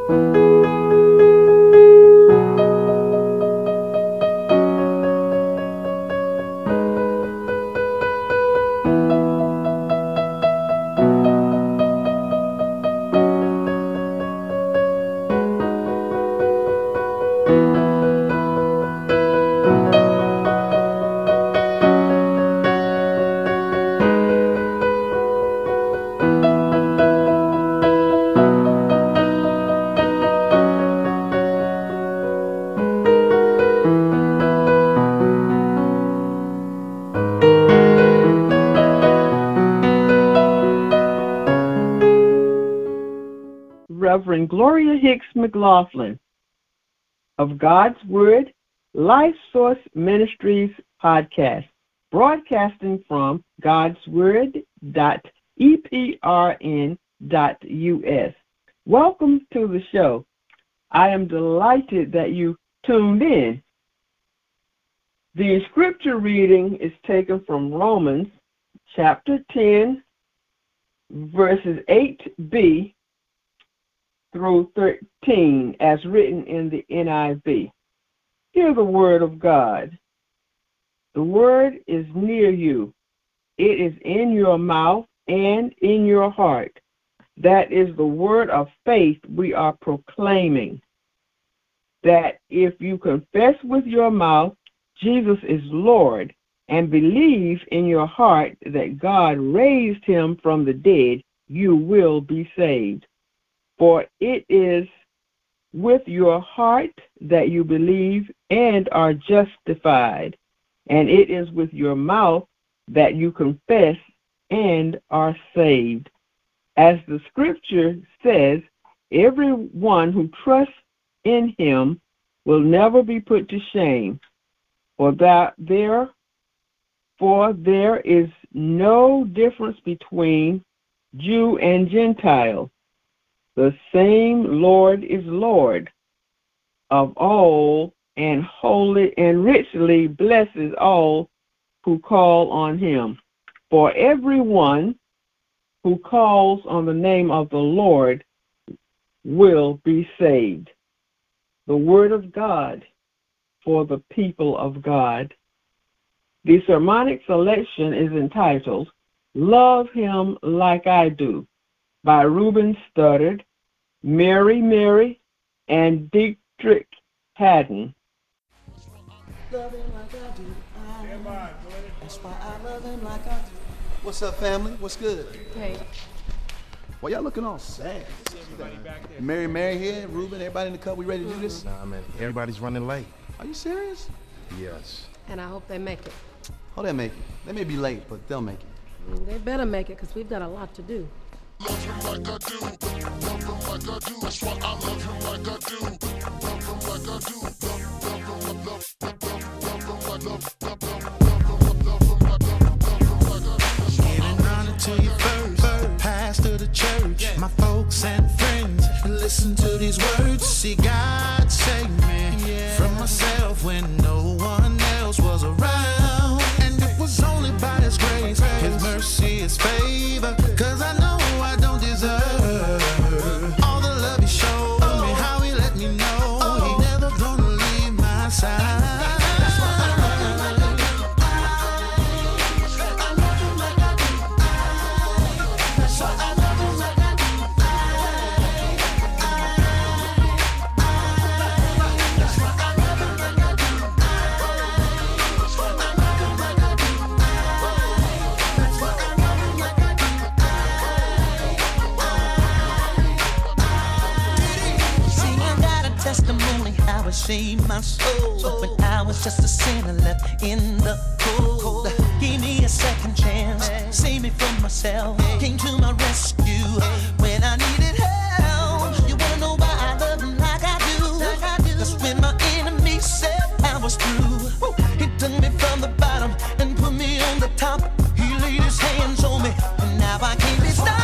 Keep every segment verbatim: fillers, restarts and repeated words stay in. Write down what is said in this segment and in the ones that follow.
Reverend Gloria Hicks McLaughlin of God's Word Life Source Ministries podcast, broadcasting from godsword dot e p r n dot u s. Welcome to the show. I am delighted that you tuned in. The scripture reading is taken from Romans chapter ten, verses eight b through thirteen, as written in the N I V. Hear the word of God. The word is near you. It is in your mouth and in your heart. That is the word of faith we are proclaiming. That if you confess with your mouth Jesus is Lord and believe in your heart that God raised him from the dead, you will be saved. For it is with your heart that you believe and are justified, and it is with your mouth that you confess and are saved. As the scripture says, everyone who trusts in him will never be put to shame, for that there, for there is no difference between Jew and Gentile. The same Lord is Lord of all, and holy and richly blesses all who call on him. For everyone who calls on the name of the Lord will be saved. The word of God for the people of God. The sermonic selection is entitled, Love Him Like I Do, by Reuben Studdard, Mary Mary, and Dietrich Haddon. Love him like I do. I, that's why I love him like I do. What's up, family? What's good? Hey. Why y'all looking all sad? Mary Mary here, Reuben, everybody in the cut. We ready to do this? Nah, man, everybody's running late. Are you serious? Yes. And I hope they make it. Oh, they'll make it. They may be late, but they'll make it. Mm, They better make it, because we've got a lot to do. Love him like I do, love him like I do. That's why I love him like I do, love him like I do. Love, love him, love, love, love, love him like love, love, love, love him, love him like love, love him like I do. Getting running to you first, first, pastor the church, my folks and friends. Listen to these words, see God save me from myself when no one else was around. And it was only by His grace, His mercy, His favor, cause I know I don't deserve all the love He showed me, how He let me know He never gonna leave my side. Saved my soul when I was just a sinner left in the cold. Gave me a second chance, saved me from myself, came to my rescue when I needed help. You wanna know why I love him like I do? Cause when my enemy said I was through, he took me from the bottom and put me on the top. He laid his hands on me and now I can't be stopped.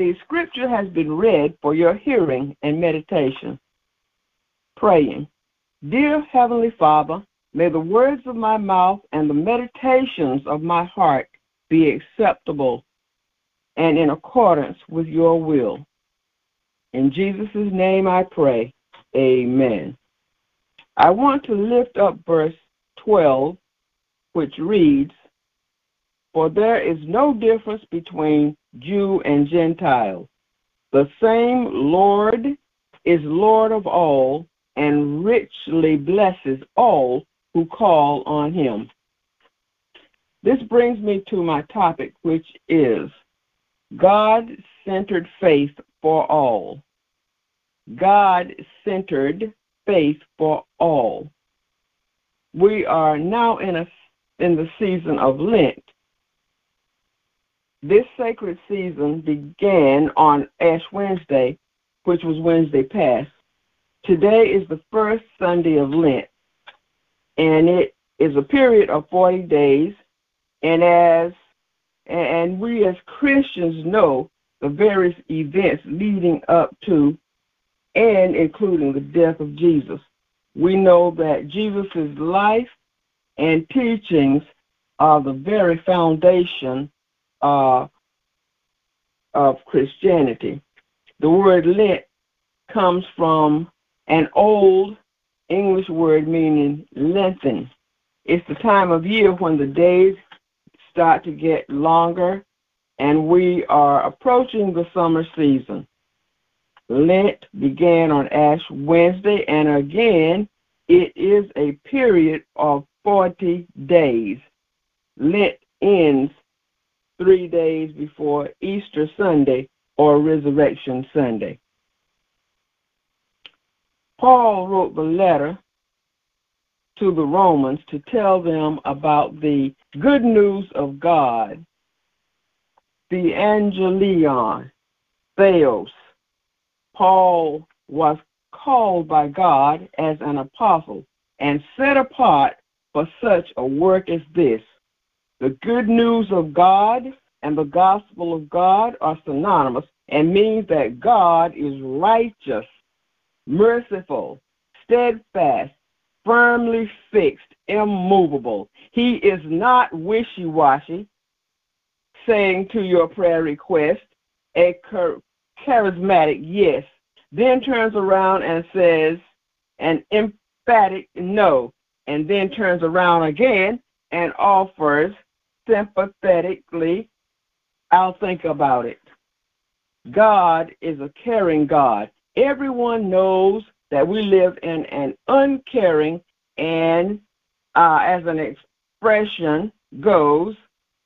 the scripture has been read for your hearing and meditation. Praying. Dear Heavenly Father, may the words of my mouth and the meditations of my heart be acceptable and in accordance with your will. In Jesus' name I pray. Amen. I want to lift up verse twelve, which reads, For there is no difference between Jew and Gentile. The same Lord is Lord of all and richly blesses all who call on him. This brings me to my topic, which is God-centered faith for all. God-centered faith for all. We are now in a in the season of Lent. This sacred season began on Ash Wednesday, which was Wednesday past. Today is the first Sunday of Lent, and it is a period of forty days. And as and we as Christians know the various events leading up to and including the death of Jesus. We know that Jesus' life and teachings are the very foundation uh, of Christianity. The word Lent comes from an old English word meaning lengthen. It's the time of year when the days start to get longer and we are approaching the summer season. Lent began on Ash Wednesday, and again, it is a period of forty days. Lent ends three days before Easter Sunday or Resurrection Sunday. Paul wrote the letter to the Romans to tell them about the good news of God, the Angelion, Theos. Paul was called by God as an apostle and set apart for such a work as this. The good news of God and the gospel of God are synonymous and means that God is righteous, merciful, steadfast, firmly fixed, immovable. He is not wishy-washy, saying to your prayer request a charismatic yes, then turns around and says an emphatic no, and then turns around again and offers sympathetically, I'll think about it. God is a caring God. Everyone knows that we live in an uncaring and, uh, as an expression goes,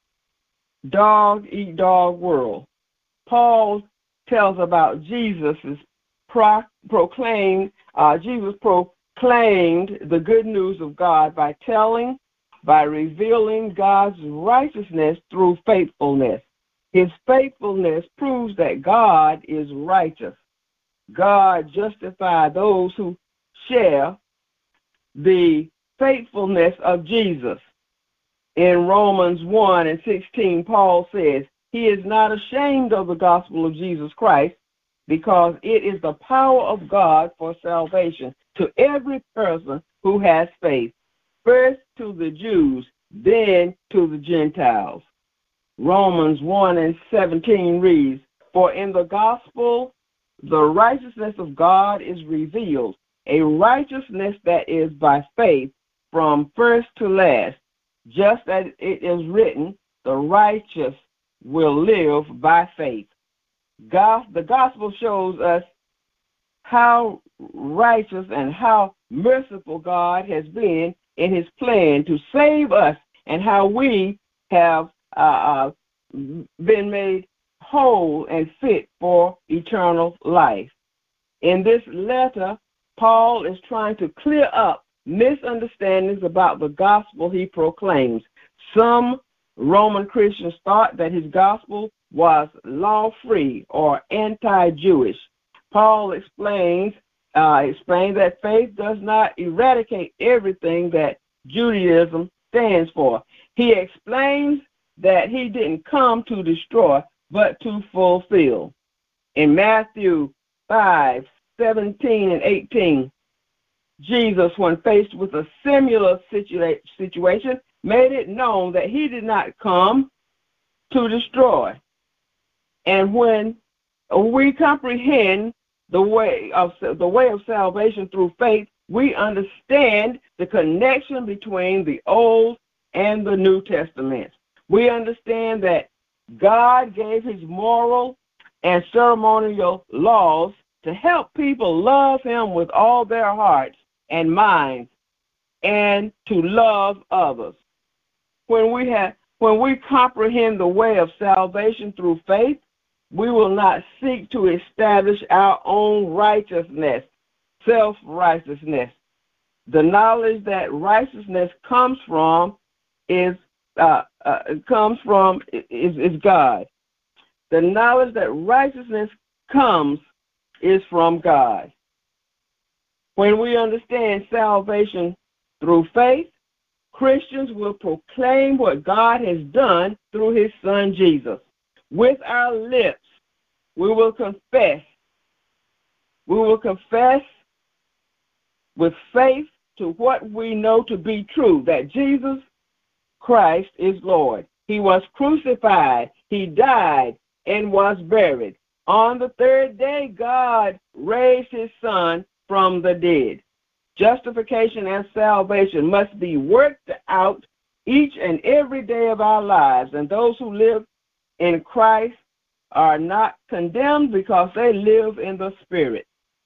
dog-eat-dog world. Paul tells about Jesus' pro- proclaimed, uh, Jesus proclaimed the good news of God by telling, by revealing God's righteousness through faithfulness. His faithfulness proves that God is righteous. God justifies those who share the faithfulness of Jesus. In Romans one and sixteen, Paul says, He is not ashamed of the gospel of Jesus Christ, because it is the power of God for salvation to every person who has faith, first to the Jews, then to the Gentiles. Romans one and seventeen reads, For in the gospel the righteousness of God is revealed, a righteousness that is by faith from first to last, just as it is written, the righteous will live by faith. God, the gospel shows us how righteous and how merciful God has been in his plan to save us, and how we have uh, uh, been made whole and fit for eternal life. In this letter, Paul is trying to clear up misunderstandings about the gospel he proclaims. Some Roman Christians thought that his gospel was law-free or anti-Jewish. Paul explains, uh, explains that faith does not eradicate everything that Judaism stands for. He explains that he didn't come to destroy, but to fulfill. In Matthew five, seventeen and eighteen, Jesus, when faced with a similar situa- situation, made it known that he did not come to destroy. And when we comprehend the way of the way of salvation through faith, we understand the connection between the Old and the New Testament. We understand that God gave his moral and ceremonial laws to help people love him with all their hearts and minds and to love others. When we have when we comprehend the way of salvation through faith, we will not seek to establish our own righteousness, self-righteousness. The knowledge that righteousness comes from is uh, uh, comes from is, is God. The knowledge that righteousness comes is from God. When we understand salvation through faith, Christians will proclaim what God has done through his Son Jesus. With our lips, we will confess. We will confess with faith to what we know to be true, that Jesus Christ is Lord. He was crucified, he died, and was buried. On the third day, God raised his Son from the dead. Justification and salvation must be worked out each and every day of our lives, and those who live in Christ are not condemned because they live in the Spirit.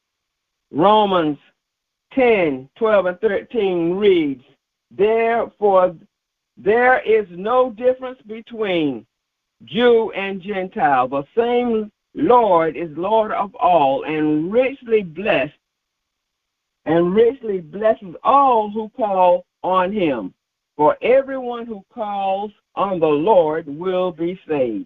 Romans ten, twelve, and thirteen reads, therefore there is no difference between Jew and Gentile. The same Lord is Lord of all, and richly blessed, and richly blesses all who call on him. For everyone who calls on the Lord will be saved.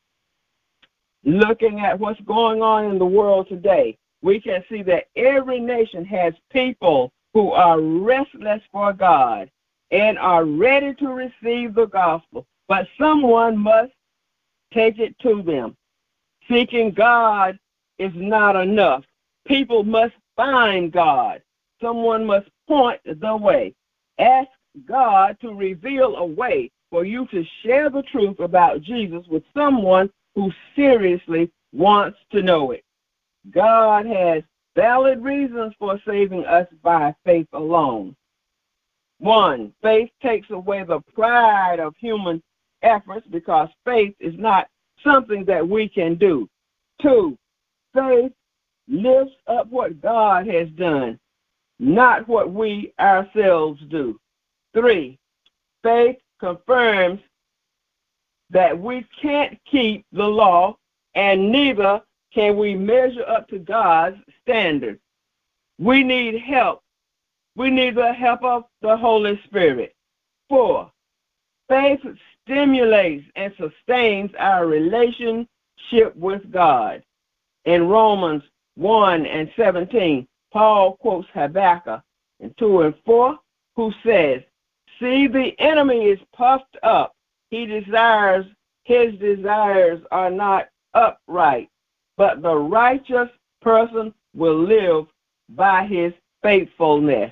Looking at what's going on in the world today, we can see that every nation has people who are restless for God and are ready to receive the gospel, but someone must take it to them. Seeking God is not enough. People must find God. Someone must point the way. Ask God to reveal a way for you to share the truth about Jesus with someone who seriously wants to know it. God has valid reasons for saving us by faith alone. One, faith takes away the pride of human efforts because faith is not something that we can do. Two, faith lifts up what God has done, not what we ourselves do. Three, faith confirms that we can't keep the law, and neither can we measure up to God's standard. We need help. We need the help of the Holy Spirit. Four, faith stimulates and sustains our relationship with God. In Romans one and seventeen, Paul quotes Habakkuk in two and four, who says, see, the enemy is puffed up. He desires, his desires are not upright, but the righteous person will live by his faithfulness.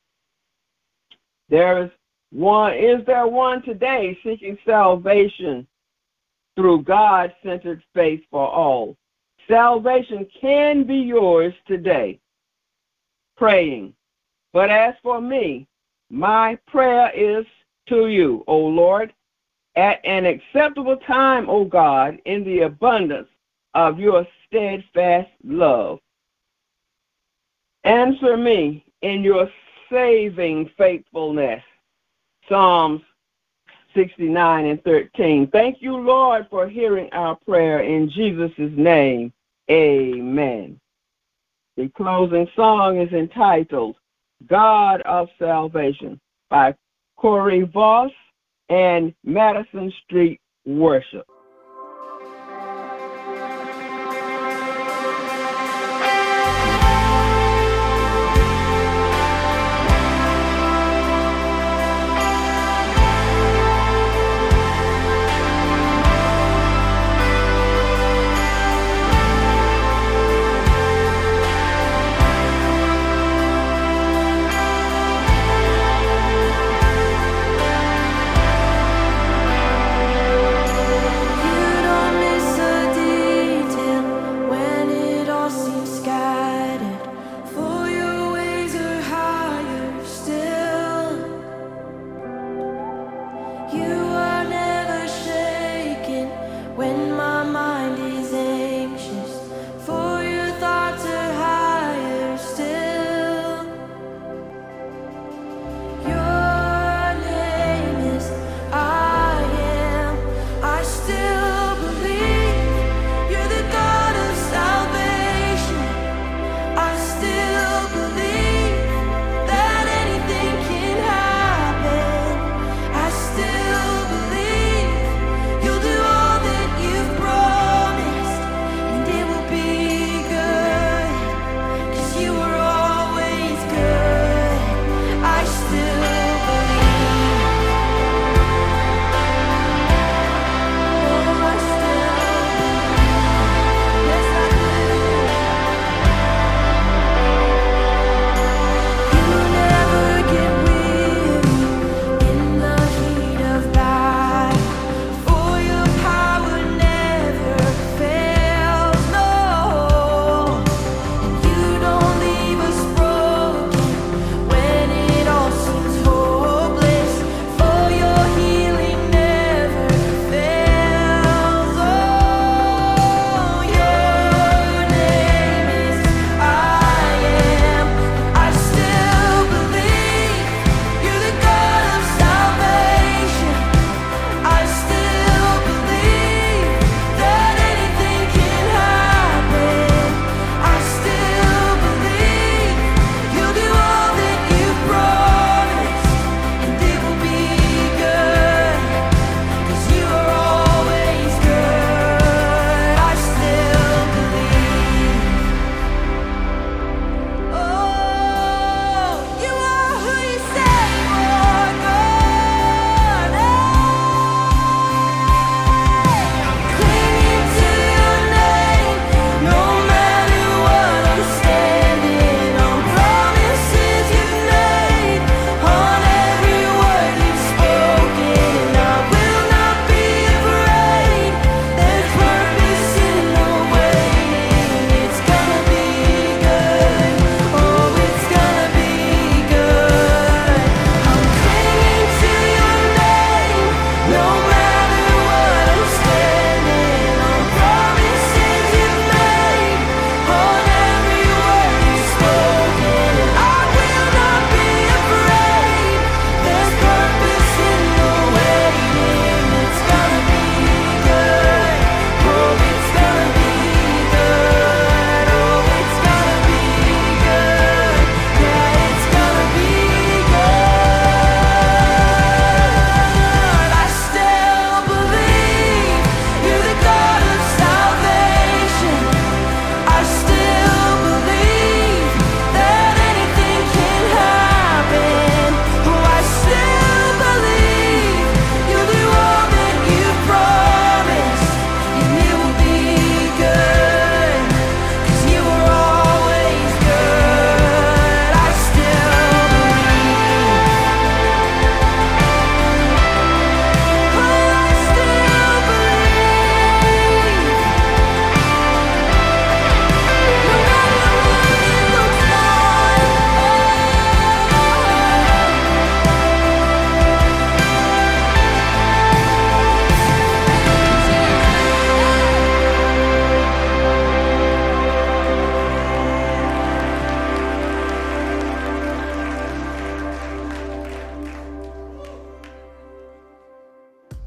There is one, is there one today seeking salvation through God-centered faith for all? Salvation can be yours today. Praying. But as for me, my prayer is to you, O Lord, at an acceptable time, O God, in the abundance of your steadfast love. Answer me in your saving faithfulness. Psalms sixty-nine and thirteen. Thank you, Lord, for hearing our prayer in Jesus' name. Amen. The closing song is entitled God of Salvation by Corey Voss and Madison Street Worship.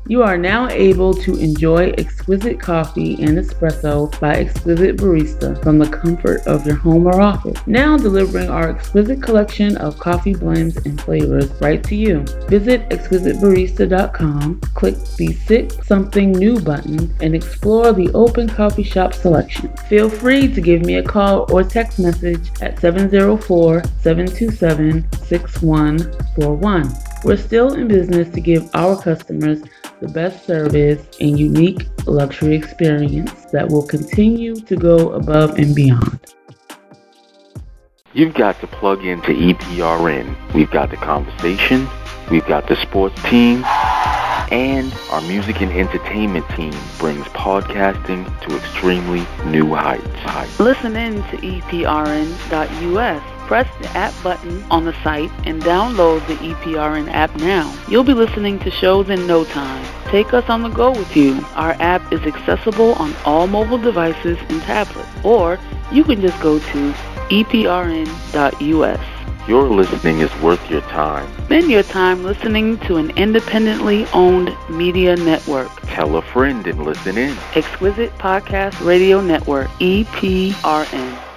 You are now able to enjoy exquisite coffee and espresso by Exquisite Barista from the comfort of your home or office. Now delivering our exquisite collection of coffee blends and flavors right to you. Visit exquisite barista dot com, click the Sip Something New button, and explore the open coffee shop selection. Feel free to give me a call or text message at seven zero four, seven two seven, six one four one. We're still in business to give our customers the best service and unique luxury experience that will continue to go above and beyond. You've got to plug into E P R N. We've got the conversation, we've got the sports team, and our music and entertainment team brings podcasting to extremely new heights. Listen in to E P R N dot U S. Press the app button on the site and download the E P R N app now. You'll be listening to shows in no time. Take us on the go with you. Our app is accessible on all mobile devices and tablets, or you can just go to E P R N dot U S. Your listening is worth your time. Spend your time listening to an independently owned media network. Tell a friend and listen in. Exquisite Podcast Radio Network, E P R N.